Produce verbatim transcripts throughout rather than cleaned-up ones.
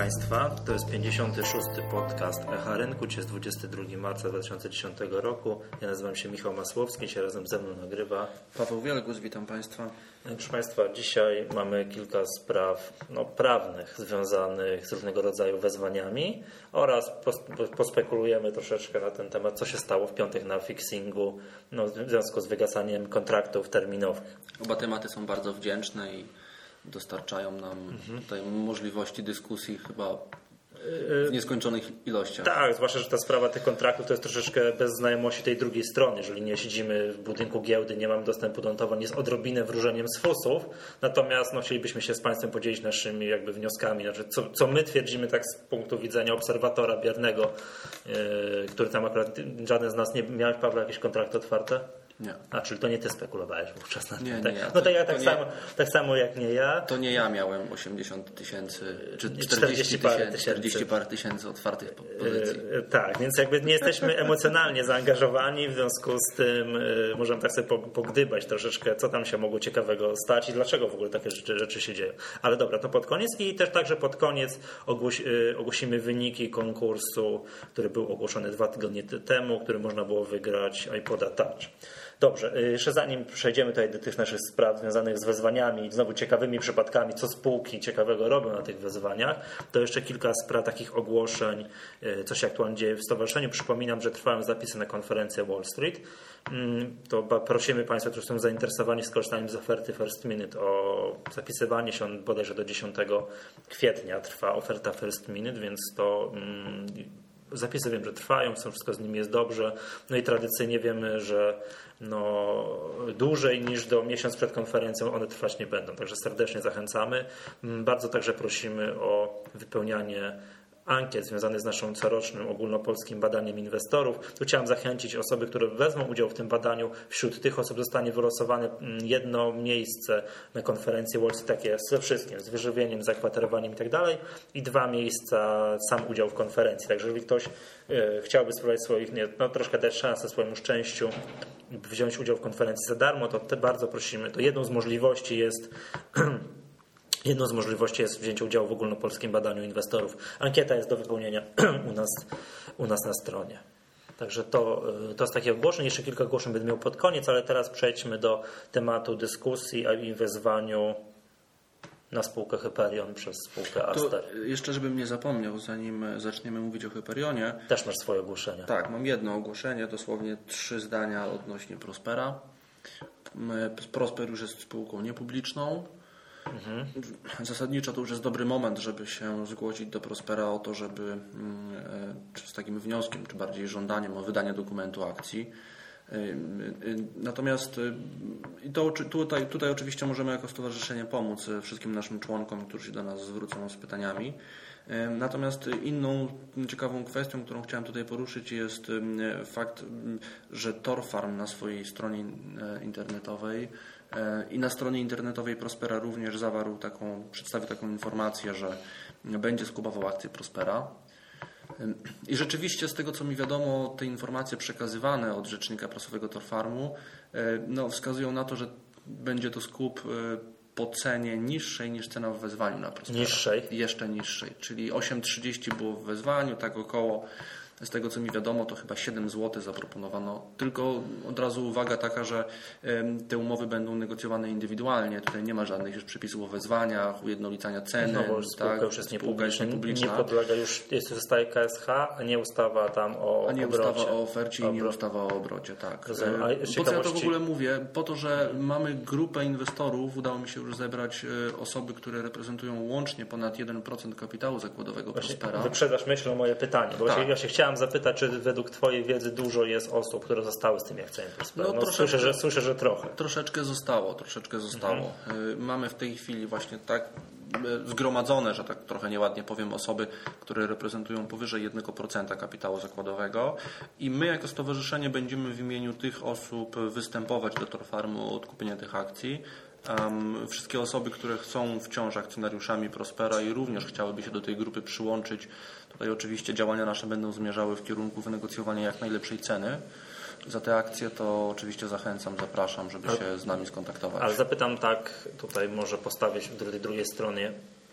Państwa, to jest pięćdziesiąty szósty podcast Echa Rynku, dzisiaj jest dwudziestego drugiego marca dwa tysiące dziesiątego roku. Ja nazywam się Michał Masłowski, dzisiaj razem ze mną nagrywa Paweł Wielgus, witam Państwa. Proszę Państwa, dzisiaj mamy kilka spraw no, prawnych związanych z różnego rodzaju wezwaniami oraz pospekulujemy troszeczkę na ten temat, co się stało w piątek na fixingu no, w związku z wygasaniem kontraktów terminowych. Oba tematy są bardzo wdzięczne i dostarczają nam mhm. tutaj możliwości dyskusji chyba w nieskończonych ilościach. Tak, zwłaszcza, że ta sprawa tych kontraktów to jest troszeczkę bez znajomości tej drugiej strony. Jeżeli nie siedzimy w budynku giełdy, nie mamy dostępu do notowań, jest odrobinę wróżeniem z fusów. Natomiast no, chcielibyśmy się z Państwem podzielić naszymi jakby wnioskami. Znaczy, co, co my twierdzimy tak z punktu widzenia obserwatora biernego, yy, który tam akurat żaden z nas nie miał, Paweł, jakieś kontrakty otwarte? Nie. A, czyli to nie ty spekulowałeś wówczas na tym. Nie, tak? nie ja. No to ja to tak, nie, samo, tak samo jak nie ja. To nie ja miałem osiemdziesiąt tysięcy, czy czterdzieści parę czterdzieści parę tysięcy otwartych pozycji. Yy, tak, więc jakby nie jesteśmy emocjonalnie zaangażowani, w związku z tym yy, możemy tak sobie pogdybać troszeczkę, co tam się mogło ciekawego stać i dlaczego w ogóle takie rzeczy, rzeczy się dzieją. Ale dobra, to pod koniec i też także pod koniec ogłoś, yy, ogłosimy wyniki konkursu, który był ogłoszony dwa tygodnie temu, który można było wygrać iPoda Touch. Dobrze, jeszcze zanim przejdziemy tutaj do tych naszych spraw związanych z wezwaniami, znowu ciekawymi przypadkami, co spółki ciekawego robią na tych wezwaniach, to jeszcze kilka spraw takich ogłoszeń, co się aktualnie dzieje w stowarzyszeniu. Przypominam, że trwają zapisy na konferencję Wall Street. To prosimy Państwa, którzy są zainteresowani skorzystaniem z oferty First Minute o zapisywanie się, on bodajże do dziesiątego kwietnia trwa oferta First Minute, więc to... Zapisy wiem, że trwają, wszystko z nimi jest dobrze. No i tradycyjnie wiemy, że no, dłużej niż do miesiąc przed konferencją one trwać nie będą. Także serdecznie zachęcamy. Bardzo także prosimy o wypełnianie ankiet związanych z naszym corocznym ogólnopolskim badaniem inwestorów. Tu chciałem zachęcić osoby, które wezmą udział w tym badaniu. Wśród tych osób zostanie wylosowane jedno miejsce na konferencji Wall Street, takie ze wszystkim, z wyżywieniem, zakwaterowaniem i tak dalej, i dwa miejsca sam udział w konferencji. Także jeżeli ktoś chciałby spróbować swoich, nie, no troszkę dać szansę swojemu szczęściu, wziąć udział w konferencji za darmo, to te bardzo prosimy. To jedną z możliwości jest Jedną z możliwości jest wzięcie udziału w ogólnopolskim badaniu inwestorów. Ankieta jest do wypełnienia u nas, u nas na stronie. Także to, to z takich ogłoszeń. Jeszcze kilka ogłoszeń będę miał pod koniec, ale teraz przejdźmy do tematu dyskusji i wezwaniu na spółkę Hyperion przez spółkę Aster. To jeszcze, żebym nie zapomniał, zanim zaczniemy mówić o Hyperionie. Też masz swoje ogłoszenia. Tak, mam jedno ogłoszenie, dosłownie trzy zdania odnośnie Prospera. Prosper już jest spółką niepubliczną. Mhm. Zasadniczo to już jest dobry moment, żeby się zgłosić do Prospera o to, żeby czy z takim wnioskiem, czy bardziej żądaniem o wydanie dokumentu akcji. Natomiast i to, tutaj, tutaj oczywiście możemy jako stowarzyszenie pomóc wszystkim naszym członkom, którzy się do nas zwrócą z pytaniami. Natomiast inną ciekawą kwestią, którą chciałem tutaj poruszyć, jest fakt, że Torfarm na swojej stronie internetowej i na stronie internetowej Prospera również zawarł taką, przedstawił taką informację, że będzie skupował akcje Prospera. I rzeczywiście z tego, co mi wiadomo, te informacje przekazywane od rzecznika prasowego Torfarmu no, wskazują na to, że będzie to skup po cenie niższej niż cena w wezwaniu na Prospera. Niższej? Jeszcze niższej, czyli osiem trzydzieści było w wezwaniu, tak około. Z tego, co mi wiadomo, to chyba siedem złotych zaproponowano. Tylko od razu uwaga taka, że te umowy będą negocjowane indywidualnie. Tutaj nie ma żadnych już przepisów o wezwaniach, ujednolicania ceny. No bo spółka tak, już jest niepubliczna. niepubliczna. Nie podlega już, jest zostaje K S H, a nie ustawa tam o A nie obrocie. ustawa o ofercie i nie ustawa o obrocie, tak. Rozumiem. A po co ja to w ogóle mówię? Po to, że mamy grupę inwestorów, udało mi się już zebrać osoby, które reprezentują łącznie ponad jeden procent kapitału zakładowego Właśnie Prospera. Wyprzedasz myślą moje pytanie, bo tak. ja się chciałem zapytać, czy według Twojej wiedzy dużo jest osób, które zostały z tymi akcjami Prospera? No, no, słyszę, że, słyszę, że trochę. Troszeczkę zostało, troszeczkę zostało. Mhm. Mamy w tej chwili właśnie tak zgromadzone, że tak trochę nieładnie powiem, osoby, które reprezentują powyżej jednego procenta kapitału zakładowego i my jako stowarzyszenie będziemy w imieniu tych osób występować do Torfarmu o odkupienie tych akcji. Um, wszystkie osoby, które są wciąż akcjonariuszami Prospera i również chciałyby się do tej grupy przyłączyć, tutaj oczywiście działania nasze będą zmierzały w kierunku wynegocjowania jak najlepszej ceny za te akcje, to oczywiście zachęcam, zapraszam, żeby się z nami skontaktować. Ale zapytam tak, tutaj może postawię się w tej drugiej stronie.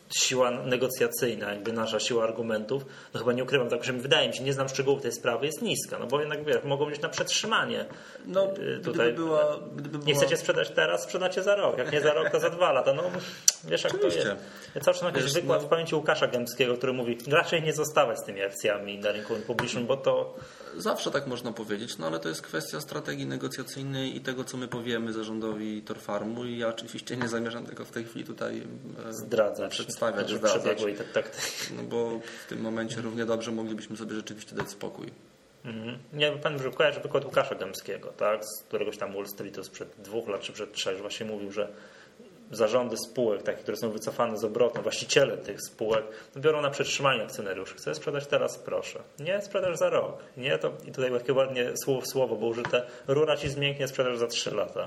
siła negocjacyjna, jakby nasza siła argumentów, no chyba nie ukrywam, tak, że wydaje mi się, nie znam szczegółów tej sprawy, jest niska, no bo jednak wiesz, mogą być na przetrzymanie. No, tutaj była, gdyby nie była... chcecie sprzedać teraz, sprzedacie za rok, jak nie za rok, to za dwa lata, no wiesz jak Oczywiście. to jest. Ja cały czas mam jakiś wykład no... w pamięci Łukasza Gębskiego, który mówi, raczej nie zostawać z tymi akcjami na rynku publicznym, bo to... Zawsze tak można powiedzieć, no ale to jest kwestia strategii negocjacyjnej i tego, co my powiemy zarządowi Torfarmu i ja oczywiście nie zamierzam tego w tej chwili tutaj zdradzać, przedstawiać, że zdradzać. I tak, tak. No bo w tym momencie równie dobrze moglibyśmy sobie rzeczywiście dać spokój. Mhm. Nie, pan kojarzy wykład Łukasza Gębskiego, tak? Z któregoś tam Wall Streetu sprzed dwóch lat czy przed trzech, właśnie mówił, że zarządy spółek, takie, które są wycofane z obrotu, właściciele tych spółek biorą na przetrzymanie akcjonariuszy. Chcę sprzedać teraz, proszę. Nie, sprzedaż za rok. Nie, to i tutaj takie ładnie słowo w słowo było użyte. Rura ci zmięknie, sprzedaż za trzy lata.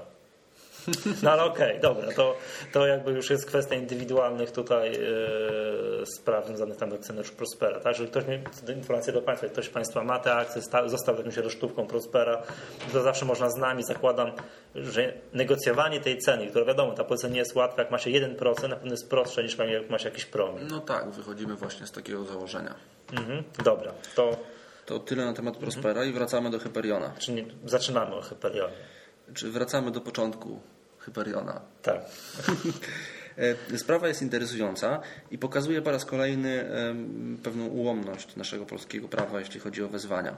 No ale okej, okay, dobra, to, to jakby już jest kwestia indywidualnych tutaj yy, spraw związanych tam do akcjonariuszy Prospera. Tak? Jeżeli ktoś mi informację do Państwa, jak ktoś z Państwa ma te akcje, sta, został jakąś resztówką Prospera, to zawsze można z nami, zakładam, że negocjowanie tej ceny, która wiadomo, ta pozycja nie jest łatwa, jak ma się jeden procent, na pewno jest prostsze niż jak ma się jakiś promil. No tak, wychodzimy właśnie z takiego założenia. Mhm, dobra, to... To tyle na temat Prospera mhm. i wracamy do Hyperiona. Czyli zaczynamy o Hyperionie. Czy wracamy do początku Hyperiona? Tak. Sprawa jest interesująca i pokazuje po raz kolejny pewną ułomność naszego polskiego prawa, jeśli chodzi o wezwania.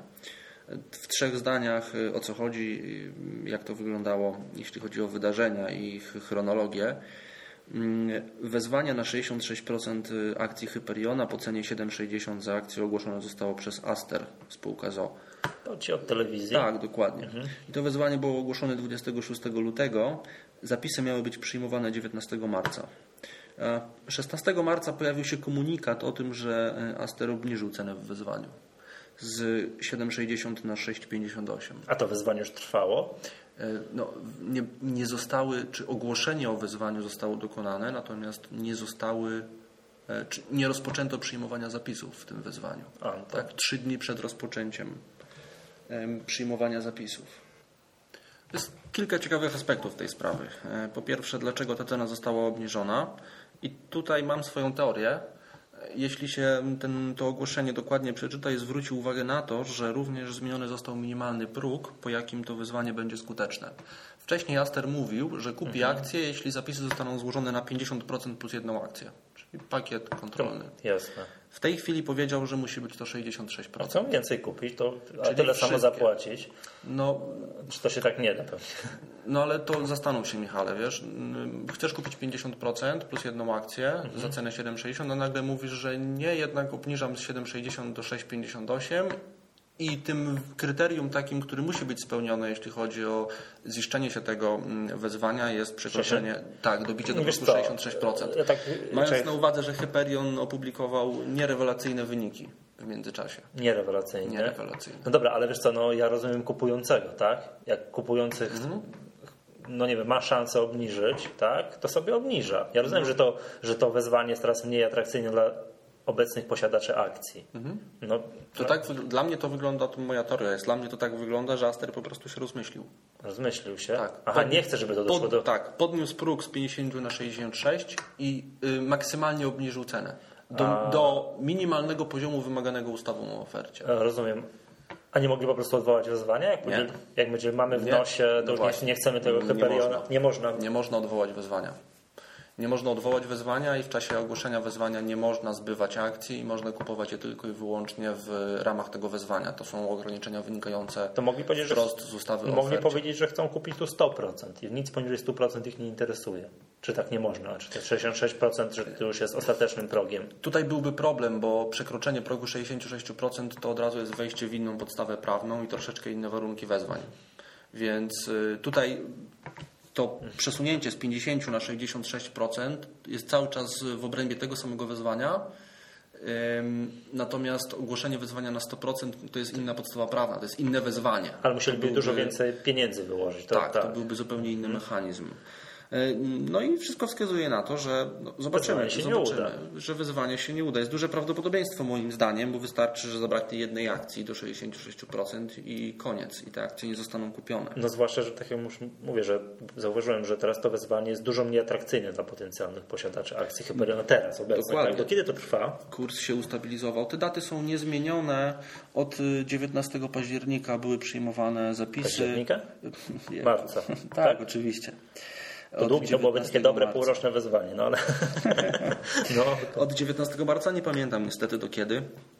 W trzech zdaniach o co chodzi, jak to wyglądało, jeśli chodzi o wydarzenia i ich chronologię. Wezwania na sześćdziesiąt sześć procent akcji Hyperiona po cenie siedem sześćdziesiąt za akcję ogłoszone zostało przez Aster, spółka z o o. To ci od telewizji? Tak, dokładnie. Mhm. I to wezwanie było ogłoszone dwudziestego szóstego lutego. Zapisy miały być przyjmowane dziewiętnastego marca. szesnastego marca pojawił się komunikat o tym, że Aster obniżył cenę w wezwaniu z siedem sześćdziesiąt na sześć pięćdziesiąt osiem. A to wezwanie już trwało? No, nie, nie zostały, czy ogłoszenie o wezwaniu zostało dokonane, natomiast nie zostały, czy nie rozpoczęto przyjmowania zapisów w tym wezwaniu. A, to... Tak, trzy dni przed rozpoczęciem przyjmowania zapisów. Jest kilka ciekawych aspektów tej sprawy. Po pierwsze, dlaczego ta cena została obniżona? I tutaj mam swoją teorię. Jeśli się ten, to ogłoszenie dokładnie przeczyta i zwróci uwagę na to, że również zmieniony został minimalny próg, po jakim to wyzwanie będzie skuteczne. Wcześniej Aster mówił, że kupi mhm. akcję, jeśli zapisy zostaną złożone na pięćdziesiąt procent plus jedną akcję. Czyli pakiet kontrolny. Jasne. W tej chwili powiedział, że musi być to sześćdziesiąt sześć procent. A co więcej kupić, to a tyle wszystkie. Samo zapłacić. No, czy to się tak nie da pewnie? No ale to zastanów się, Michale, wiesz, chcesz kupić pięćdziesiąt procent plus jedną akcję mhm. za cenę siedem sześćdziesiąt, a nagle mówisz, że nie, jednak obniżam z siedem sześćdziesiąt do sześć pięćdziesiąt osiem i tym kryterium takim, który musi być spełnione, jeśli chodzi o ziszczenie się tego wezwania, jest przekroczenie, tak, dobicie do prostu sześćdziesiąt sześć procent. Ja tak, Mając czy... na uwadze, że Hyperion opublikował nierewelacyjne wyniki w międzyczasie. Nierewelacyjne? Nierewelacyjne. No dobra, ale wiesz co, no ja rozumiem kupującego, tak? Jak kupujący mhm. no nie wiem, ma szansę obniżyć, tak? To sobie obniża. Ja rozumiem, mhm. że, to, że to wezwanie jest teraz mniej atrakcyjne dla obecnych posiadaczy akcji. Mhm. No, to tak, dla mnie to wygląda, to moja teoria jest, dla mnie to tak wygląda, że Aster po prostu się rozmyślił. Rozmyślił się? Tak. Aha, pod, nie chce, żeby to doszło pod, do... Tak, podniósł próg z pięćdziesiąt na sześćdziesiąt sześć i y, maksymalnie obniżył cenę do, A... do minimalnego poziomu wymaganego ustawą o ofercie. Rozumiem. A nie mogli po prostu odwołać wezwania? Jak, nie. Będzie, jak będzie mamy w nosie, to no nie, nie chcemy tego Hyperiona. Nie można. Nie można odwołać wezwania. Nie można odwołać wezwania i w czasie ogłoszenia wezwania nie można zbywać akcji i można kupować je tylko i wyłącznie w ramach tego wezwania. To są ograniczenia wynikające to mogli powiedzieć, wprost że, z ustawy o mogli ofercie. powiedzieć, że chcą kupić tu sto procent i nic poniżej sto procent ich nie interesuje. Czy tak nie można? Czy to sześćdziesiąt sześć procent, że to już jest ostatecznym progiem? Tutaj byłby problem, bo przekroczenie progu sześćdziesiąt sześć procent to od razu jest wejście w inną podstawę prawną i troszeczkę inne warunki wezwań. Więc tutaj to przesunięcie z pięćdziesiąt na sześćdziesiąt sześć procent jest cały czas w obrębie tego samego wezwania. Natomiast ogłoszenie wezwania na sto procent to jest inna podstawa prawna, to jest inne wezwanie. Ale musieliby byłby, dużo więcej pieniędzy wyłożyć. To, tak, tak, to byłby zupełnie inny hmm. mechanizm. No i wszystko wskazuje na to, że no, zobaczymy, się zobaczymy nie uda. że wyzwanie się nie uda. Jest duże prawdopodobieństwo moim zdaniem, bo wystarczy, że zabraknie jednej akcji do sześćdziesiąt sześć procent i koniec. I te akcje nie zostaną kupione. No zwłaszcza, że tak jak już mówię, że zauważyłem, że teraz to wyzwanie jest dużo mniej atrakcyjne dla potencjalnych posiadaczy akcji Hyperiona teraz obecnie. Tak? Do kiedy to trwa? Kurs się ustabilizował. Te daty są niezmienione. Od dziewiętnastego października były przyjmowane zapisy. Października? Marca. tak, tak, oczywiście. To długi, to byłoby takie dobre marca. Półroczne wyzwanie, no ale... no. Od dziewiętnastego marca nie pamiętam niestety do kiedy.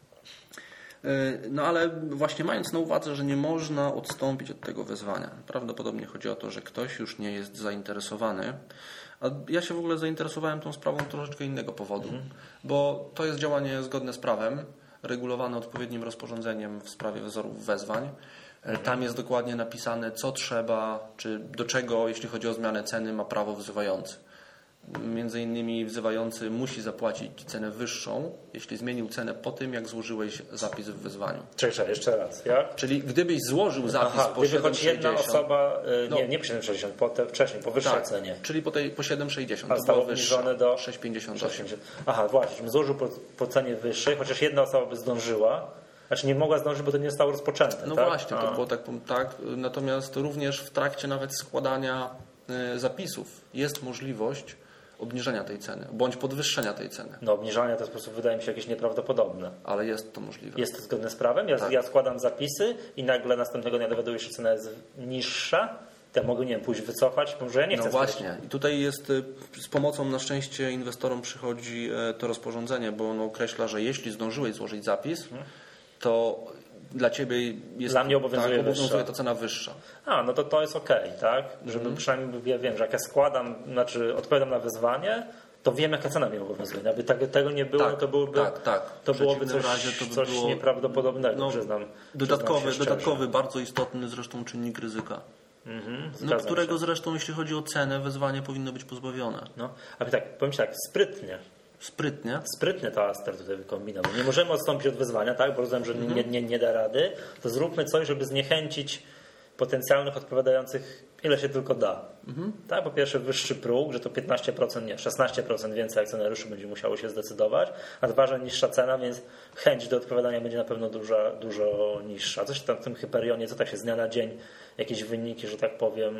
No ale właśnie mając na uwadze, że nie można odstąpić od tego wyzwania. Prawdopodobnie chodzi o to, że ktoś już nie jest zainteresowany. A ja się w ogóle zainteresowałem tą sprawą troszeczkę innego powodu, mhm. bo to jest działanie zgodne z prawem, regulowane odpowiednim rozporządzeniem w sprawie wzorów wezwań. Tam jest dokładnie napisane, co trzeba, czy do czego, jeśli chodzi o zmianę ceny, ma prawo wzywający. Między innymi wzywający musi zapłacić cenę wyższą, jeśli zmienił cenę po tym, jak złożyłeś zapis w wezwaniu. Czekaj, jeszcze raz. Jak? Czyli gdybyś złożył zapis Aha, po siedem choć jedna osoba, nie, no, nie po siedem sześćdziesiąt, po te, wcześniej, po wyższej tak, cenie. Czyli po, tej, po siedem sześćdziesiąt. A zostało obniżone do sześć pięćdziesiąt osiem. Aha, właśnie, złożył po, po cenie wyższej, chociaż jedna osoba by zdążyła. Znaczy nie mogła zdążyć, bo to nie zostało rozpoczęte. No tak? właśnie, to było tak, tak. Natomiast również w trakcie nawet składania zapisów jest możliwość obniżenia tej ceny, bądź podwyższenia tej ceny. No obniżanie to w sposób wydaje mi się jakieś nieprawdopodobne. Ale jest to możliwe. Jest to zgodne z prawem? Ja, tak. ja składam zapisy i nagle następnego dnia dowiaduję się, że cena jest niższa. Ja mogę, nie wiem, pójść wycofać, może ja nie chcę. No właśnie. Wchodzić. I tutaj jest z pomocą na szczęście inwestorom przychodzi to rozporządzenie, bo ono określa, że jeśli zdążyłeś złożyć zapis, hmm. to dla Ciebie jest dla mnie obowiązuje, tak, obowiązuje ta cena wyższa. A, no to to jest okej, okay, tak? Żeby mm. przynajmniej ja wiem, że jak ja składam, znaczy odpowiadam na wyzwanie, to wiem, jaka cena mnie obowiązuje. Jakby tego, tego nie było, tak, to byłoby, tak, tak. To byłoby coś, razie to by coś było, nieprawdopodobnego, no, przyznam. Dodatkowy, przyznam dodatkowy bardzo istotny zresztą czynnik ryzyka. Mhm, no, którego się. Zresztą, jeśli chodzi o cenę, wezwanie powinno być pozbawione. No, ale tak, powiem Ci tak, sprytnie. Sprytnie. Sprytnie to Aster tutaj wykombinował. Nie możemy odstąpić od wyzwania, tak? Bo rozumiem, że mhm. nie, nie, nie da rady. To zróbmy coś, żeby zniechęcić potencjalnych odpowiadających, ile się tylko da. Mhm. Tak? Po pierwsze wyższy próg, że to piętnaście procent, nie, szesnaście procent więcej akcjonariuszy będzie musiało się zdecydować, a dwa, że niższa cena, więc chęć do odpowiadania będzie na pewno duża, dużo niższa. Coś tam w tym Hyperionie, co tak się z dnia na dzień, jakieś wyniki, że tak powiem.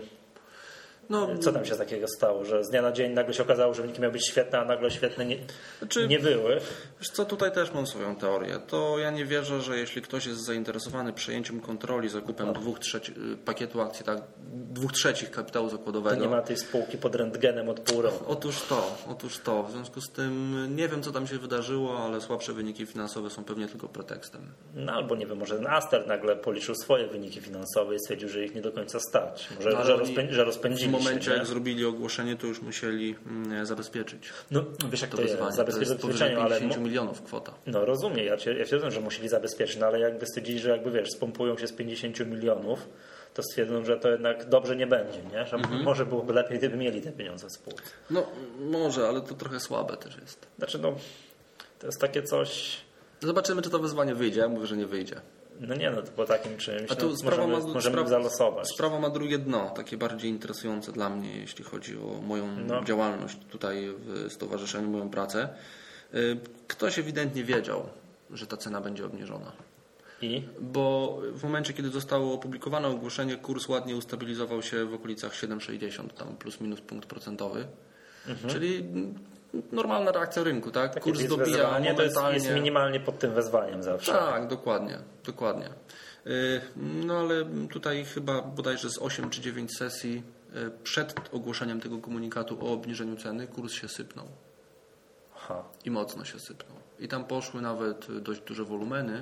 No, co tam się takiego stało, że z dnia na dzień nagle się okazało, że wyniki miały być świetne, a nagle świetne nie, znaczy, nie były? Wiesz co, tutaj też mam swoją teorię. To ja nie wierzę, że jeśli ktoś jest zainteresowany przejęciem kontroli, zakupem no. dwóch trzeci, pakietu akcji, tak, dwóch trzecich kapitału zakładowego. To nie ma tej spółki pod rentgenem od pół roku. Otóż to, otóż to. W związku z tym nie wiem, co tam się wydarzyło, ale słabsze wyniki finansowe są pewnie tylko pretekstem. No albo nie wiem, może Aster nagle policzył swoje wyniki finansowe i stwierdził, że ich nie do końca stać. Może, no, że, rozpędzi, że rozpędzili w momencie, się, jak zrobili ogłoszenie, to już musieli mm, zabezpieczyć. No wiesz, jak to, to jest, zabezpieczyć to jest pięćdziesiąt milionów kwota. No rozumiem, ja cię, ja cię rozumiem, że musieli zabezpieczyć, no ale jakby stwierdzili, że jakby wiesz, spompują się z pięćdziesięciu milionów, to stwierdzą, że to jednak dobrze nie będzie, nie? Że mhm. może byłoby lepiej, gdyby mieli te pieniądze w spółce. No może, ale to trochę słabe też jest. Znaczy no, to jest takie coś... Zobaczymy, czy to wyzwanie wyjdzie. Ja mówię, że nie wyjdzie. No nie, no to po takim czymś A tu no, sprawa możemy, ma, możemy sprawa, zalosować. Sprawa ma drugie dno, takie bardziej interesujące dla mnie, jeśli chodzi o moją no. działalność tutaj w stowarzyszeniu, moją pracę. Ktoś ewidentnie wiedział, że ta cena będzie obniżona. I? Bo w momencie, kiedy zostało opublikowane ogłoszenie, kurs ładnie ustabilizował się w okolicach siedem sześćdziesiąt, tam plus minus punkt procentowy. Mhm. Czyli normalna reakcja rynku, tak? Takie kurs dobija momentalnie. To jest, jest minimalnie pod tym wezwaniem zawsze. Tak, dokładnie, dokładnie. No ale tutaj chyba bodajże z osiem czy dziewięć sesji przed ogłoszeniem tego komunikatu o obniżeniu ceny kurs się sypnął. Aha. I mocno się sypnął. I tam poszły nawet dość duże wolumeny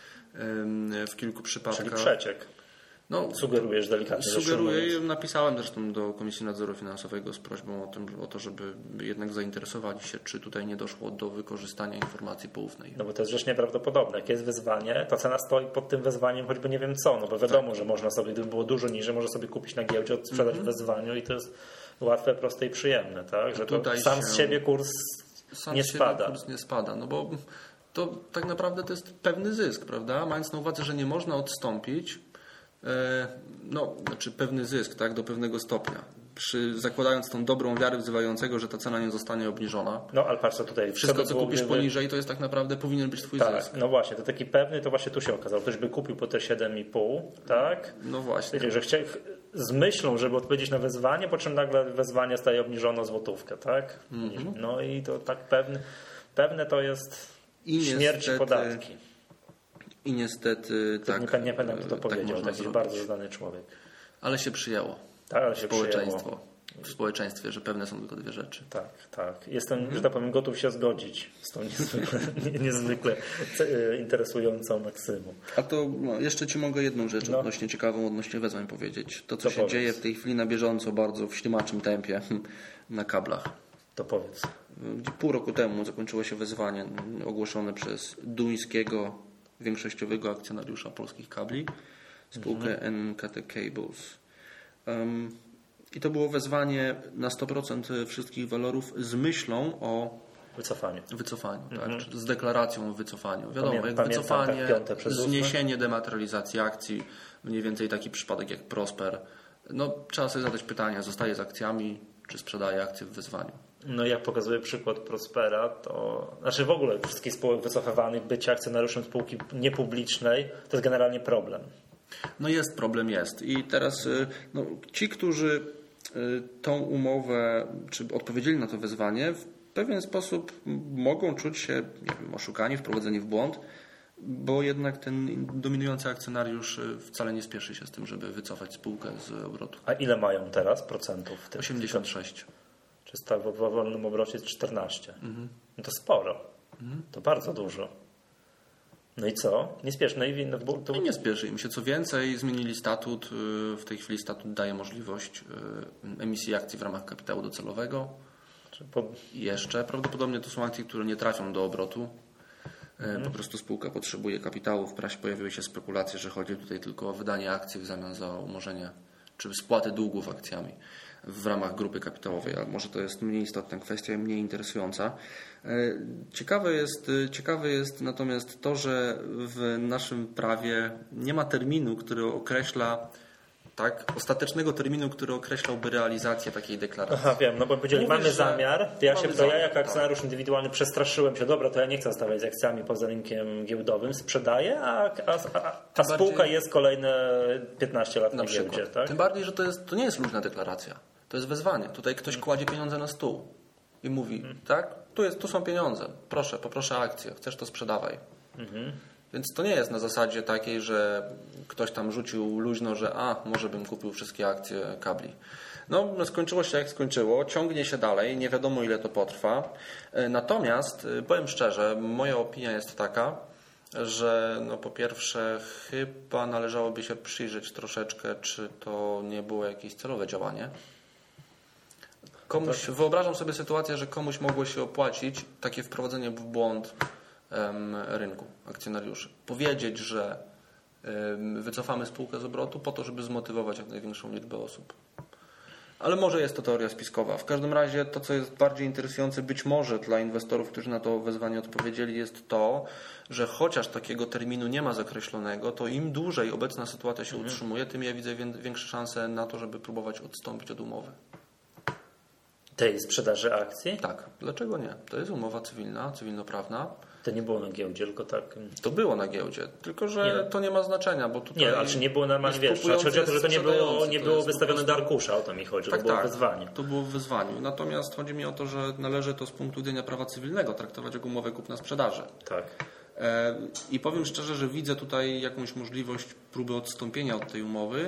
w kilku przypadkach. Czyli przeciek. No, sugerujesz delikatnie. Sugeruję, napisałem zresztą do Komisji Nadzoru Finansowego z prośbą o, tym, o to, żeby jednak zainteresowali się, czy tutaj nie doszło do wykorzystania informacji poufnej. No bo to jest rzecz nieprawdopodobna. Jak jest wyzwanie, to cena stoi pod tym wezwaniem choćby nie wiem co, no bo wiadomo, tak. że można sobie, gdyby było dużo niżej, można sobie kupić na giełdzie, odsprzedać mm-hmm. w wezwaniu i to jest łatwe, proste i przyjemne, tak? Że to sam z siebie kurs sam nie z spada. Siebie kurs nie spada, no bo to tak naprawdę to jest pewny zysk, prawda? Mając na uwadze, że nie można odstąpić, no, znaczy pewny zysk, tak, do pewnego stopnia. przy, zakładając tą dobrą wiarę wzywającego, że ta cena nie zostanie obniżona. No ale patrz co tutaj. Wszystko co było, kupisz gdyby... poniżej to jest tak naprawdę powinien być twój tak, zysk. No właśnie, to taki pewny to właśnie tu się okazało. Ktoś by kupił po te siedem i pół, tak? No właśnie. Wiecie, że chcia... z myślą, żeby odpowiedzieć na wezwanie, po czym nagle wezwanie staje obniżone o złotówkę, tak? Mm-hmm. No i to tak pewne, pewne to jest I śmierć niestety, podatki. I niestety to tak. Nie pamiętam kto to tak powiedział, taki bardzo znany człowiek. Ale się przyjęło. Tak, ale się społeczeństwo. Przyjęło. W społeczeństwie, że pewne są tylko dwie rzeczy. Tak, tak. Jestem, mhm. że tak powiem, gotów się zgodzić z tą niezwykle, niezwykle interesującą maksymą. A to no, jeszcze Ci mogę jedną rzecz no. odnośnie ciekawą, odnośnie wezwań powiedzieć. To, co to się powiedz. dzieje w tej chwili na bieżąco bardzo w ślimaczym tempie na kablach. To powiedz. Pół roku temu zakończyło się wezwanie ogłoszone przez duńskiego większościowego akcjonariusza polskich kabli, spółkę mhm. N K T Cables. Um, I to było wezwanie na sto procent wszystkich walorów z myślą o wycofaniu. wycofaniu mhm. tak, z deklaracją o wycofaniu. Wiadomo, Pamię- jak wycofanie, tak, zniesienie dematerializacji akcji, mniej więcej taki przypadek jak Prosper. No, trzeba sobie zadać pytanie, zostaje z akcjami, czy sprzedaje akcje w wezwaniu. No jak pokazuje przykład Prospera, to znaczy w ogóle wszystkich spółek wycofywanych bycie akcjonariuszem spółki niepublicznej to jest generalnie problem. No jest problem, jest. I teraz no, ci, którzy tą umowę, czy odpowiedzieli na to wezwanie, w pewien sposób mogą czuć się nie wiem, oszukani, wprowadzeni w błąd, bo jednak ten dominujący akcjonariusz wcale nie spieszy się z tym, żeby wycofać spółkę z obrotu. A ile mają teraz procentów? W tym? osiemdziesiąt sześć. Czy w wolnym obrocie jest czternaście? Mhm. No to sporo. Mhm. To bardzo dużo. No i co? Nie spieszy. No i, no, bo to... I nie spieszy im się. Co więcej, zmienili statut. W tej chwili statut daje możliwość emisji akcji w ramach kapitału docelowego. Po... I jeszcze prawdopodobnie to są akcje, które nie trafią do obrotu. Mhm. Po prostu spółka potrzebuje kapitału. W prasie pojawiły się spekulacje, że chodzi tutaj tylko o wydanie akcji w zamian za umorzenie czy spłatę długów akcjami w ramach grupy kapitałowej, a może to jest mniej istotna kwestia, mniej interesująca. Ciekawe jest, ciekawe jest natomiast to, że w naszym prawie nie ma terminu, który określa tak, ostatecznego terminu, który określałby realizację takiej deklaracji. Aha, wiem, no bo powiedzieli, mamy zamiar, to ja, mamy się, to zamiar, ja jako akcjonariusz tak. indywidualny przestraszyłem się, dobra, to ja nie chcę stawiać z akcjami poza rynkiem giełdowym, sprzedaję, a, a, a, a spółka bardziej, jest kolejne piętnaście lat na, na giełdzie. Tak? Tym bardziej, że to, jest, to nie jest luźna deklaracja, to jest wezwanie. Tutaj ktoś kładzie pieniądze na stół i mówi, hmm. tak, tu, jest, tu są pieniądze, proszę, poproszę akcję, chcesz to sprzedawaj. Mhm. Więc to nie jest na zasadzie takiej, że ktoś tam rzucił luźno, że a, może bym kupił wszystkie akcje kabli. No, skończyło się jak skończyło, ciągnie się dalej, nie wiadomo ile to potrwa. Natomiast, powiem szczerze, moja opinia jest taka, że no po pierwsze chyba należałoby się przyjrzeć troszeczkę, czy to nie było jakieś celowe działanie. Komuś, wyobrażam sobie sytuację, że komuś mogło się opłacić takie wprowadzenie w błąd rynku akcjonariuszy. Powiedzieć, że wycofamy spółkę z obrotu po to, żeby zmotywować jak największą liczbę osób. Ale może jest to teoria spiskowa. W każdym razie to, co jest bardziej interesujące być może dla inwestorów, którzy na to wezwanie odpowiedzieli, jest to, że chociaż takiego terminu nie ma zakreślonego, to im dłużej obecna sytuacja się mhm. utrzymuje, tym ja widzę większe szanse na to, żeby próbować odstąpić od umowy. Tej sprzedaży akcji? Tak. Dlaczego nie? To jest umowa cywilna, cywilnoprawna. To nie było na giełdzie, tylko tak... To było na giełdzie, tylko że nie. To nie ma znaczenia, bo tutaj... Nie, a czy nie było normalnie, wiesz, chodzi o to, że to nie było, nie było wystawione do arkusza, o to mi chodzi, tak, to było tak, wezwanie. To było w wezwaniu, natomiast chodzi mi o to, że należy to z punktu widzenia prawa cywilnego traktować jako umowę kupna-sprzedaży. Tak. I powiem szczerze, że widzę tutaj jakąś możliwość próby odstąpienia od tej umowy.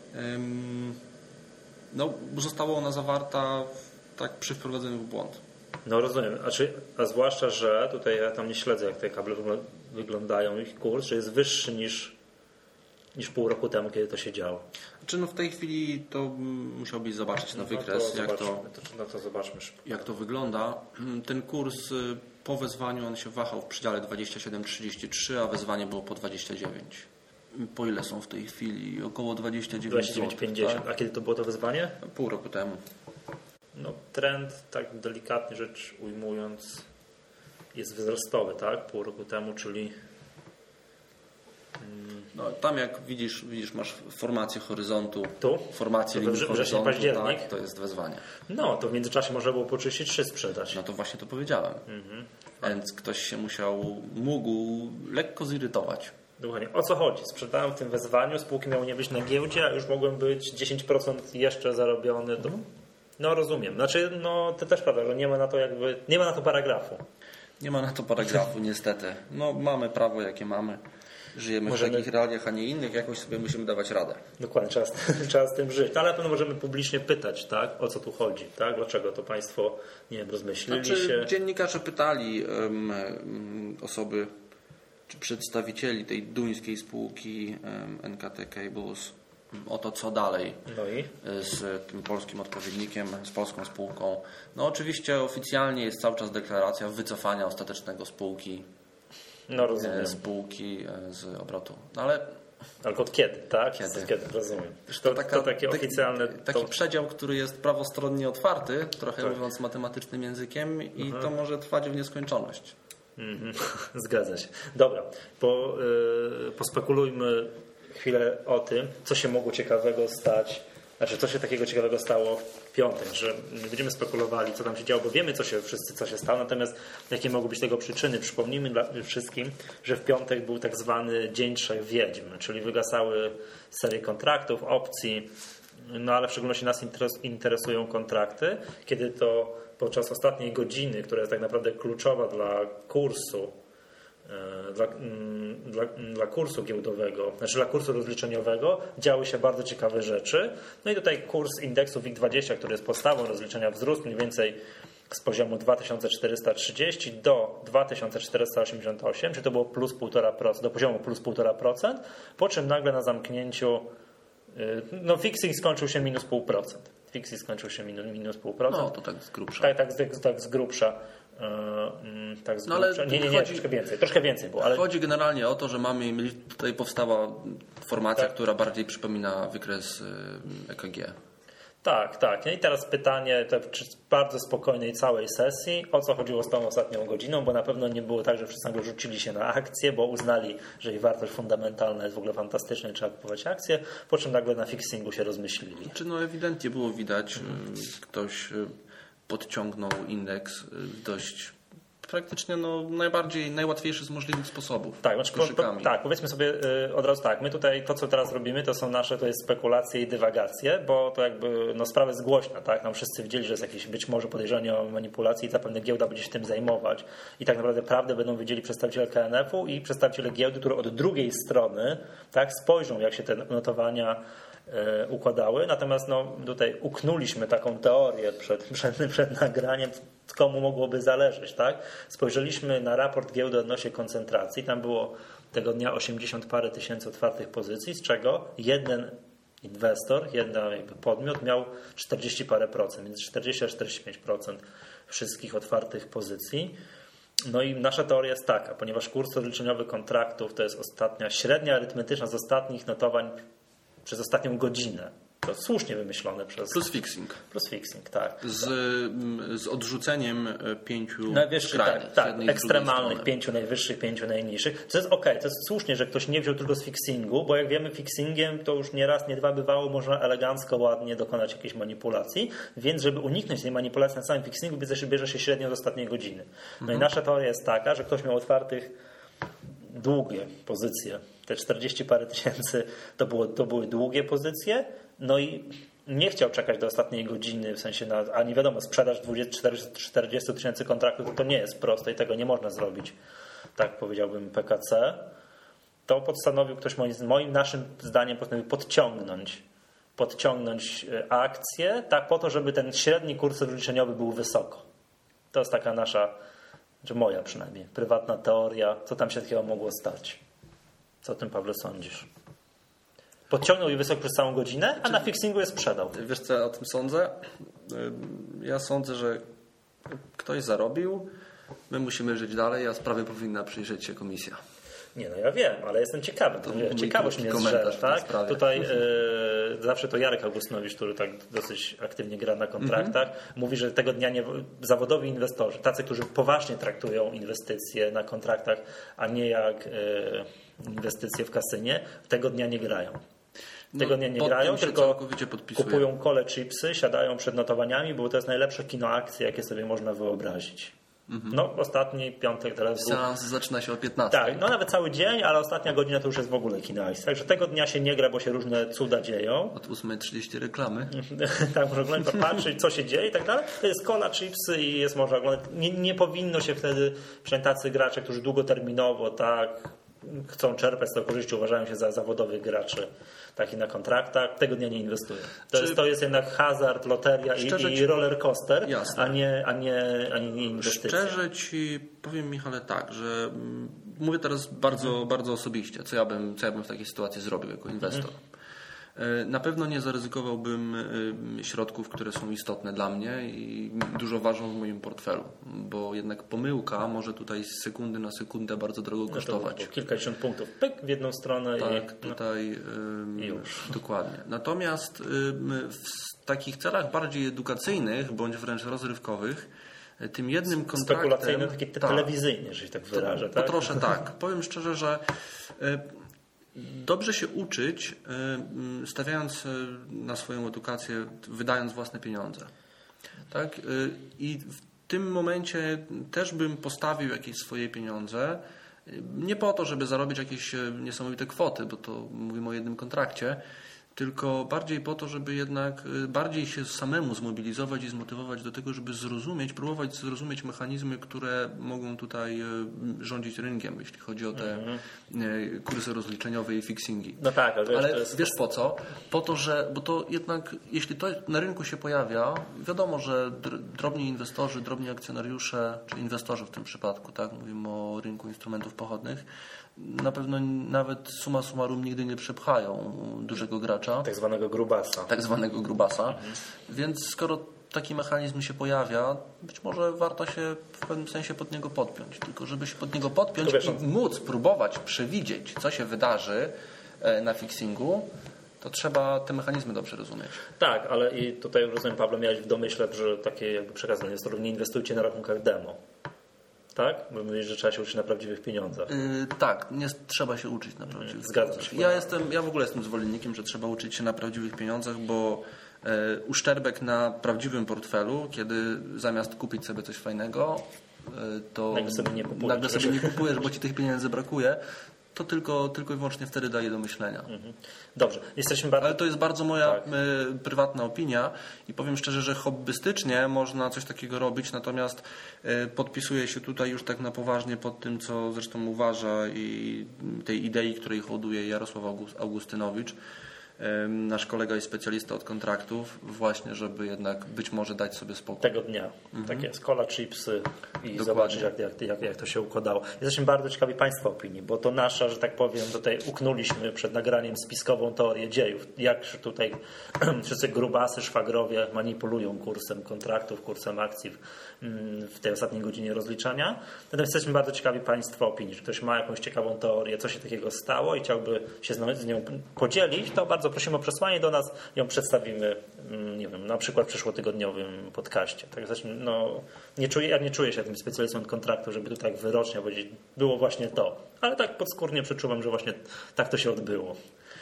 No, została ona zawarta tak przy wprowadzeniu w błąd. No rozumiem, a, czy, a zwłaszcza, że tutaj ja tam nie śledzę, jak te kable wyglądają, ich kurs, że jest wyższy niż, niż pół roku temu, kiedy to się działo. Czy no w tej chwili to musiałbyś zobaczyć na wykres, no jak, to, to, no to zobaczmy jak to wygląda. Ten kurs po wezwaniu on się wahał w przedziale dwadzieścia siedem trzydzieści trzy, a wezwanie było po dwadzieścia dziewięć. Po ile są w tej chwili? Około dwadzieścia dziewięć pięćdziesiąt. Tak? A kiedy to było to wezwanie? Pół roku temu. No, trend, tak delikatnie rzecz ujmując, jest wzrostowy, tak? Pół roku temu, czyli hmm, No, tam jak widzisz, widzisz, masz formację horyzontu, tu? formację to linii wrzesień, horyzontu, październik. tak, to jest wezwanie. No, to w międzyczasie można było po trzydzieści trzy sprzedać. No to właśnie to powiedziałem. Mhm. Więc ktoś się musiał, mógł lekko zirytować. Dokładnie. O co chodzi? Sprzedałem w tym wezwaniu, spółki miały nie być na giełdzie, a już mogłem być dziesięć procent jeszcze zarobiony. To... No rozumiem. Znaczy, no to też prawda, że nie ma na to jakby, nie ma na to paragrafu. Nie ma na to paragrafu, niestety. No mamy prawo, jakie mamy. Żyjemy Możemy... w takich realiach, a nie innych. Jakoś sobie musimy dawać radę. Dokładnie, trzeba z, trzeba z tym żyć. Ale na pewno możemy publicznie pytać, tak? O co tu chodzi, tak? Dlaczego to Państwo, nie wiem, rozmyślili znaczy, się? Dziennikarze pytali um, um, osoby, czy przedstawicieli tej duńskiej spółki um, N K T Cables o to, co dalej no i? z tym polskim odpowiednikiem, z polską spółką. No oczywiście oficjalnie jest cały czas deklaracja wycofania ostatecznego spółki No rozumiem. spółki z obrotu. No ale ale od kiedy, tak? Kiedy? Kiedy, rozumiem. To, to, taka, to takie taki, oficjalne... Taki to... przedział, który jest prawostronnie otwarty, trochę tak. mówiąc matematycznym językiem i mhm. to może trwać w nieskończoność. Mhm. Zgadza się. Dobra, po, yy, pospekulujmy chwilę o tym, co się mogło ciekawego stać, znaczy co się takiego ciekawego stało w piątek, że nie będziemy spekulowali, co tam się działo, bo wiemy co się wszyscy, co się stało, natomiast jakie mogą być tego przyczyny. Przypomnijmy dla wszystkim, że w piątek był tak zwany Dzień Trzech Wiedźm, czyli wygasały serie kontraktów, opcji, no ale w szczególności nas interesują kontrakty, kiedy to podczas ostatniej godziny, która jest tak naprawdę kluczowa dla kursu, Dla, dla, dla kursu giełdowego, znaczy dla kursu rozliczeniowego działy się bardzo ciekawe rzeczy. No i tutaj kurs indeksu W I G dwadzieścia, który jest podstawą rozliczenia, wzrósł mniej więcej z poziomu dwa tysiące czterysta trzydzieści do dwa tysiące czterysta osiemdziesiąt osiem, czy to było plus jeden przecinek pięć procent, do poziomu plus jeden przecinek pięć procent, po czym nagle na zamknięciu no fixing skończył się minus zero przecinek pięć procent. Fixing skończył się minus, minus zero przecinek pięć procent. No to tak z grubsza. Tak, tak, tak, tak z grubsza. Tak z no, ale nie, nie, nie, chodzi, troszkę więcej, troszkę więcej było. Ale... Chodzi generalnie o to, że mamy, tutaj powstała formacja, tak. która bardziej przypomina wykres E K G. Tak, tak. No i teraz pytanie to bardzo spokojnej całej sesji, o co chodziło z tą ostatnią godziną, bo na pewno nie było tak, że wszyscy nagle rzucili się na akcje, bo uznali, że ich wartość fundamentalna jest w ogóle fantastyczna i trzeba kupować akcje, po czym nagle na fixingu się rozmyślili. Czy no ewidentnie było widać, hmm. ktoś podciągnął indeks dość praktycznie no, najbardziej, najłatwiejszy z możliwych sposobów. Tak, znaczy, po, po, tak, powiedzmy sobie yy, od razu tak, my tutaj to, co teraz robimy, to są nasze to jest spekulacje i dywagacje, bo to jakby no, sprawa jest głośna, tak? Nam wszyscy widzieli, że jest jakieś być może podejrzenie o manipulacji i zapewne giełda będzie się tym zajmować. I tak naprawdę prawdę będą wiedzieli przedstawiciele K N F u i przedstawiciele giełdy, które od drugiej strony tak, spojrzą, jak się te notowania układały. Natomiast no, tutaj uknuliśmy taką teorię przed, przed, przed nagraniem, komu mogłoby zależeć. Tak? Spojrzeliśmy na raport giełdy odnośnie koncentracji. Tam było tego dnia osiemdziesiąt parę tysięcy otwartych pozycji, z czego jeden inwestor, jeden jakby podmiot miał czterdzieści parę procent, między czterdzieści a czterdzieści pięć procent wszystkich otwartych pozycji. No i nasza teoria jest taka, ponieważ kurs rozliczeniowy kontraktów to jest ostatnia średnia arytmetyczna z ostatnich notowań przez ostatnią godzinę. To słusznie wymyślone przez... Plus fixing. Plus fixing, tak. Z, z odrzuceniem pięciu najwyższych, skrajnych. tak, tak, ekstremalnych, pięciu najwyższych, pięciu najniższych. To jest okej, okay, to jest słusznie, że ktoś nie wziął tylko z fixingu, bo jak wiemy fixingiem to już nie raz, nie dwa bywało, można elegancko, ładnie dokonać jakiejś manipulacji, więc żeby uniknąć tej manipulacji na samym fixingu, bierze się średnio z ostatniej godziny. No mhm. i nasza teoria jest taka, że ktoś miał otwartych długie pozycje, te czterdzieści parę tysięcy to, było, to były długie pozycje, no i nie chciał czekać do ostatniej godziny, w sensie, na, a nie wiadomo, sprzedaż czterdzieści tysięcy kontraktów to nie jest proste i tego nie można zrobić, tak powiedziałbym P K C, to postanowił ktoś, moim, moim naszym zdaniem postanowił podciągnąć, podciągnąć akcje, tak po to, żeby ten średni kurs rozliczeniowy był wysoko. To jest taka nasza, czy moja przynajmniej, prywatna teoria, co tam się takiego mogło stać. Co o tym, Pawle, sądzisz? Podciągnął je wysoko przez całą godzinę, a na fixingu je sprzedał. Wiesz, co ja o tym sądzę? Ja sądzę, że ktoś zarobił, my musimy żyć dalej, a sprawie powinna przyjrzeć się komisja. Nie, no ja wiem, ale jestem ciekawy. To wie, ciekawość mnie zżera, tak? Tutaj e, zawsze to Jarek Augustynowicz, który tak dosyć aktywnie gra na kontraktach, mm-hmm. mówi, że tego dnia nie, zawodowi inwestorzy, tacy, którzy poważnie traktują inwestycje na kontraktach, a nie jak e, inwestycje w kasynie, tego dnia nie grają. Tego dnia nie no, grają, tylko kupują kole chipsy, siadają przed notowaniami, bo to jest najlepsze kino akcji, jakie sobie można wyobrazić. Mhm. No, ostatni piątek teraz. Seans był... zaczyna się o piętnastej. Tak, no nawet cały dzień, ale ostatnia godzina to już jest w ogóle kino akcji. Także tego dnia się nie gra, bo się różne cuda dzieją. Od ósmej trzydzieści reklamy. Tak, można oglądać, patrzeć, co się dzieje i tak dalej. To jest cola, chipsy i jest można oglądać. Nie, nie powinno się wtedy, przynajmniej tacy gracze, którzy długoterminowo tak chcą czerpać z tego korzyści, uważają się za zawodowych graczy taki na kontraktach, tego dnia nie inwestują. To, Czy... jest, to jest jednak hazard, loteria i, i roller coaster, a nie, a, nie, a nie inwestycja. Szczerze Ci powiem, Michale, tak, że mówię teraz bardzo, hmm. bardzo osobiście, co ja, bym, co ja bym w takiej sytuacji zrobił jako inwestor. Hmm. Na pewno nie zaryzykowałbym środków, które są istotne dla mnie i dużo ważą w moim portfelu, bo jednak pomyłka może tutaj z sekundy na sekundę bardzo drogo kosztować. No to kilkadziesiąt punktów, pyk w jedną stronę. Tak, i, tutaj no, już. Dokładnie. Natomiast w takich celach bardziej edukacyjnych, bądź wręcz rozrywkowych, tym jednym kontraktem... Spekulacyjny, taki te, telewizyjny, jeżeli tak wyrażę. To, tak? Proszę tak. Powiem szczerze, że dobrze się uczyć, stawiając na swoją edukację, wydając własne pieniądze. Tak? I w tym momencie też bym postawił jakieś swoje pieniądze, nie po to, żeby zarobić jakieś niesamowite kwoty, bo to mówimy o jednym kontrakcie, tylko bardziej po to, żeby jednak bardziej się samemu zmobilizować i zmotywować do tego, żeby zrozumieć, próbować zrozumieć mechanizmy, które mogą tutaj rządzić rynkiem, jeśli chodzi o te mm-hmm. kursy rozliczeniowe i fixingi. No tak, ale, wiesz, ale to jest... wiesz po co? Po to, że, bo to jednak, jeśli to na rynku się pojawia, wiadomo, że drobni inwestorzy, drobni akcjonariusze, czy inwestorzy w tym przypadku, tak, mówimy o rynku instrumentów pochodnych, na pewno nawet summa summarum nigdy nie przepchają dużego gracza. Tak zwanego grubasa. Tak zwanego grubasa. Mhm. Więc skoro taki mechanizm się pojawia, być może warto się w pewnym sensie pod niego podpiąć. Tylko żeby się pod niego podpiąć wiesz, i móc próbować przewidzieć, co się wydarzy na fixingu, to trzeba te mechanizmy dobrze rozumieć. Tak, ale i tutaj rozumiem, Pawle, miałeś w domyśle, że takie jakby przekaz dla inwestorów, nie inwestujcie na rachunkach demo. Tak? Bo mówisz, że trzeba się uczyć na prawdziwych pieniądzach. Yy, tak, nie trzeba się uczyć na prawdziwych yy, Zgadzam się. Ja, jestem, ja w ogóle jestem zwolennikiem, że trzeba uczyć się na prawdziwych pieniądzach, bo yy, uszczerbek na prawdziwym portfelu, kiedy zamiast kupić sobie coś fajnego, yy, to nagle sobie nie kupujesz, nagle sobie nie kupujesz bo ci tych pieniędzy brakuje, to tylko, tylko i wyłącznie wtedy daje do myślenia. Mhm. Dobrze. Jesteśmy bardzo... Ale to jest bardzo moja tak. y, prywatna opinia i powiem szczerze, że hobbystycznie można coś takiego robić, natomiast y, podpisuję się tutaj już tak na poważnie pod tym, co zresztą uważa i tej idei, której hołduje Jarosław August, Augustynowicz, y, nasz kolega i specjalista od kontraktów, właśnie, żeby jednak być może dać sobie spokój. Tego dnia. Mhm. Tak jest. Cola, chipsy i Dokładnie. zobaczyć, jak, jak, jak, jak to się układało. Jesteśmy bardzo ciekawi Państwa opinii, bo to nasza, że tak powiem, tutaj uknuliśmy przed nagraniem spiskową teorię dziejów. Jak tutaj wszyscy grubasy, szwagrowie manipulują kursem kontraktów, kursem akcji w, w tej ostatniej godzinie rozliczania. Natomiast jesteśmy bardzo ciekawi Państwa opinii. Czy ktoś ma jakąś ciekawą teorię, co się takiego stało i chciałby się z nią podzielić, to bardzo prosimy o przesłanie do nas, ją przedstawimy, nie wiem, na przykład w przyszłotygodniowym podcaście. Tak, zresztą, no, nie czuję, ja nie czuję się tym specjalistą od kontraktu, żeby tu tak wyrocznie powiedzieć, było właśnie to. Ale tak podskórnie przeczuwam, że właśnie tak to się odbyło.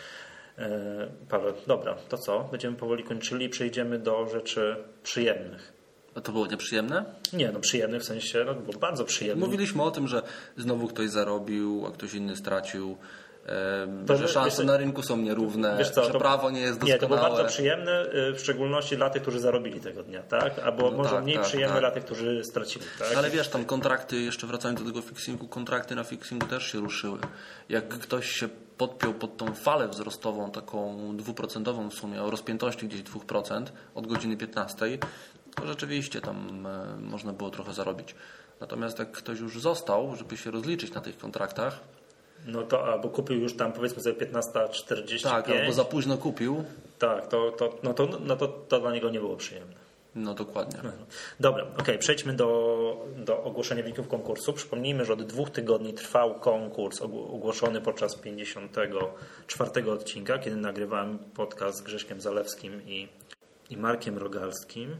E, Paweł, dobra, to co? Będziemy powoli kończyli i przejdziemy do rzeczy przyjemnych. A to było nieprzyjemne? Nie, no przyjemne w sensie, no było bardzo przyjemne. Mówiliśmy o tym, że znowu ktoś zarobił, a ktoś inny stracił. To, że szanse wiesz, na rynku są nierówne, wiesz co, że to, prawo nie jest doskonałe. Nie, to było bardzo przyjemne, w szczególności dla tych, którzy zarobili tego dnia, tak? Albo no może tak, mniej tak, przyjemne tak. dla tych, którzy stracili. Tak? Ale wiesz, tam kontrakty, jeszcze wracając do tego fixingu, kontrakty na fixingu też się ruszyły. Jak ktoś się podpiął pod tą falę wzrostową, taką dwuprocentową w sumie, o rozpiętości gdzieś dwa procent od godziny piętnastej, to rzeczywiście tam można było trochę zarobić. Natomiast jak ktoś już został, żeby się rozliczyć na tych kontraktach, no to albo kupił już tam powiedzmy sobie piętnaście czterdzieści pięć. Tak, albo za późno kupił. Tak, to, to, no, to, no to, to dla niego nie było przyjemne. No dokładnie. No. Dobra, okej, okay. Przejdźmy do, do ogłoszenia wyników konkursu. Przypomnijmy, że od dwóch tygodni trwał konkurs ogłoszony podczas pięćdziesiątego czwartego odcinka, kiedy nagrywałem podcast z Grześkiem Zalewskim i, i Markiem Rogalskim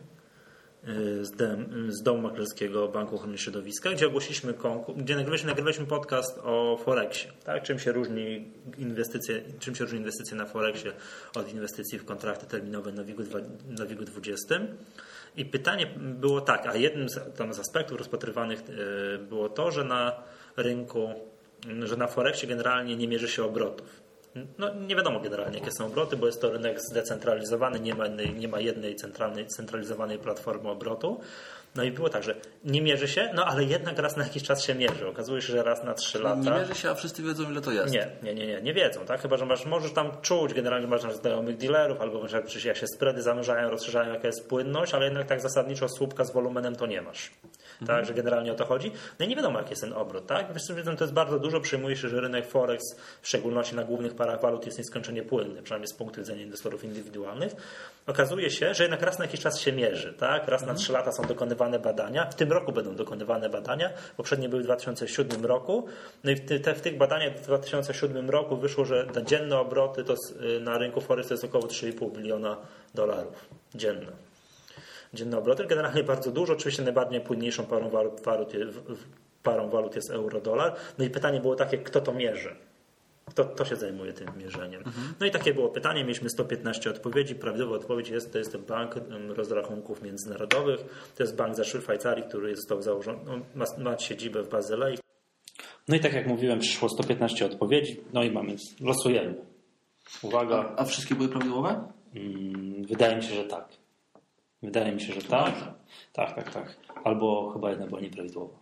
z, dem, z Domu Maklerskiego Banku Ochrony Środowiska, gdzie ogłosiliśmy konkurs, gdzie nagrywaliśmy, nagrywaliśmy podcast o Forexie, tak? Czym się różni inwestycje, czym się różni inwestycje na Forexie od inwestycji w kontrakty terminowe na WIG-u dwudziestym. I pytanie było tak, a jednym z, tam z aspektów rozpatrywanych było to, że na rynku, że na Forexie generalnie nie mierzy się obrotów. No, nie wiadomo generalnie, jakie są obroty, bo jest to rynek zdecentralizowany, nie ma, nie ma jednej centralnej, centralizowanej platformy obrotu. No i było tak, że nie mierzy się, no ale jednak raz na jakiś czas się mierzy. Okazuje się, że raz na trzy lata. Nie mierzy się, a wszyscy wiedzą, ile to jest. Nie, nie, nie, nie, nie wiedzą, tak? Chyba że masz, możesz tam czuć, generalnie masz znajomych dealerów, albo jak się spready zanurzają, rozszerzają, jaka jest płynność, ale jednak tak zasadniczo słupka z wolumenem to nie masz. Mhm. Tak, że generalnie o to chodzi. No i nie wiadomo, jaki jest ten obrót, tak? Wiesz, to jest bardzo dużo, przyjmuje się, że rynek Forex, w szczególności na głównych parach walut, jest nieskończenie płynny, przynajmniej z punktu widzenia inwestorów indywidualnych. Okazuje się, że jednak raz na jakiś czas się mierzy, tak? Raz na trzy lata są dokonywane badania. W tym roku będą dokonywane badania. Poprzednie były w dwa tysiące siódmym roku. No i w, te, w tych badaniach w dwa tysiące siódmym roku wyszło, że dzienne obroty to na rynku Forex to jest około trzy i pół biliona dolarów dzienne. Dzienne obroty. Generalnie bardzo dużo. Oczywiście najbardziej płynniejszą parą walut, walut, parą walut jest euro-dolar. No i pytanie było takie, kto to mierzy? Kto, kto się zajmuje tym mierzeniem? Mhm. No i takie było pytanie. Mieliśmy sto piętnaście odpowiedzi. Prawidłowa odpowiedź jest, to jest Bank Rozrachunków Międzynarodowych. To jest bank ze Szwajcarii, który został założony, ma, ma siedzibę w Bazylei. No i tak jak mówiłem, przyszło sto piętnaście odpowiedzi. No i mamy, losujemy. Uwaga. A, a wszystkie były prawidłowe? Hmm, wydaje mi się, że tak. Wydaje mi się, że to tak. Dobrze. Tak, tak, tak. Albo chyba jedna była nieprawidłowa.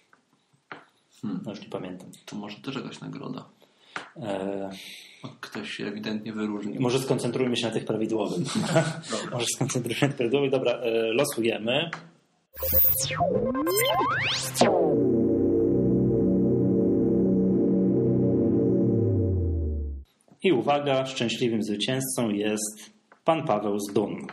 Hmm. No już nie pamiętam. To może też jakaś nagroda. E... Ktoś się ewidentnie wyróżnił. Może skoncentrujmy się na tych prawidłowych. Może skoncentrujmy się na tych prawidłowych. Dobra, e, losujemy. I uwaga, szczęśliwym zwycięzcą jest pan Paweł z Dun.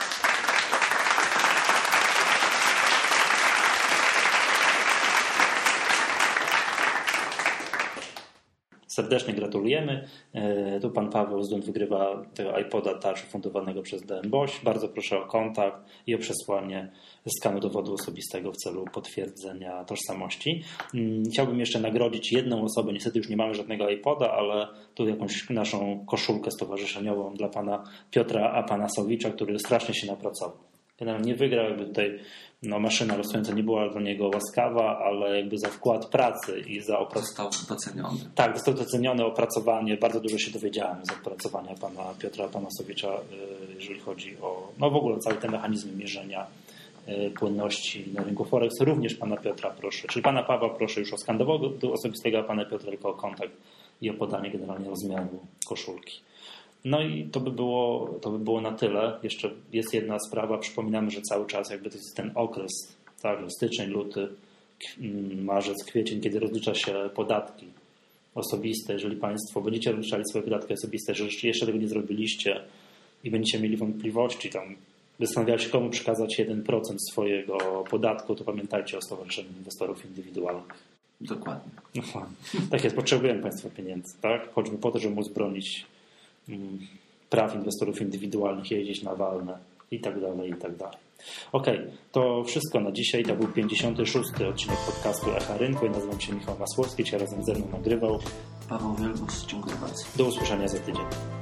Serdecznie gratulujemy. Tu pan Paweł Zdun wygrywa tego iPoda Touch fundowanego przez D M Boś. Bardzo proszę o kontakt i o przesłanie skanu dowodu osobistego w celu potwierdzenia tożsamości. Chciałbym jeszcze nagrodzić jedną osobę. Niestety już nie mamy żadnego iPoda, ale tu jakąś naszą koszulkę stowarzyszeniową dla pana Piotra Apanasowicza, który strasznie się napracował. Generalnie nie wygrał, jakby tutaj no, maszyna losująca nie była dla niego łaskawa, ale jakby za wkład pracy i za opracowanie. Został doceniony. Tak, został doceniony, opracowanie. Bardzo dużo się dowiedziałem z opracowania pana Piotra Apanasowicza, jeżeli chodzi o no w ogóle całe te mechanizmy mierzenia płynności na rynku Forex. Również pana Piotra proszę, czyli pana Pawła proszę już o skan dowodu osobistego, a pana Piotra tylko o kontakt i o podanie generalnie rozmiaru koszulki. No i to by było, to by było na tyle. Jeszcze jest jedna sprawa. Przypominamy, że cały czas jakby to jest ten okres, tak, styczeń, luty, marzec, kwiecień, kiedy rozlicza się podatki osobiste. Jeżeli Państwo będziecie rozliczali swoje podatki osobiste, że jeszcze tego nie zrobiliście i będziecie mieli wątpliwości, tam zastanawiali się, komu przekazać jeden procent swojego podatku, to pamiętajcie o Stowarzyszeniu Inwestorów Indywidualnych. Dokładnie. No, tak jest, potrzebujemy Państwa pieniędzy, tak? Choćby po to, żeby móc bronić praw inwestorów indywidualnych, jeździć na walne i tak dalej, i tak dalej. Okej, okay, to wszystko na dzisiaj. To był pięćdziesiąty szósty odcinek podcastu Echa Rynku. Ja nazywam się Michał Masłowski, dzisiaj razem ze mną nagrywał Paweł Wielgus. Dziękuję bardzo. Do usłyszenia za tydzień.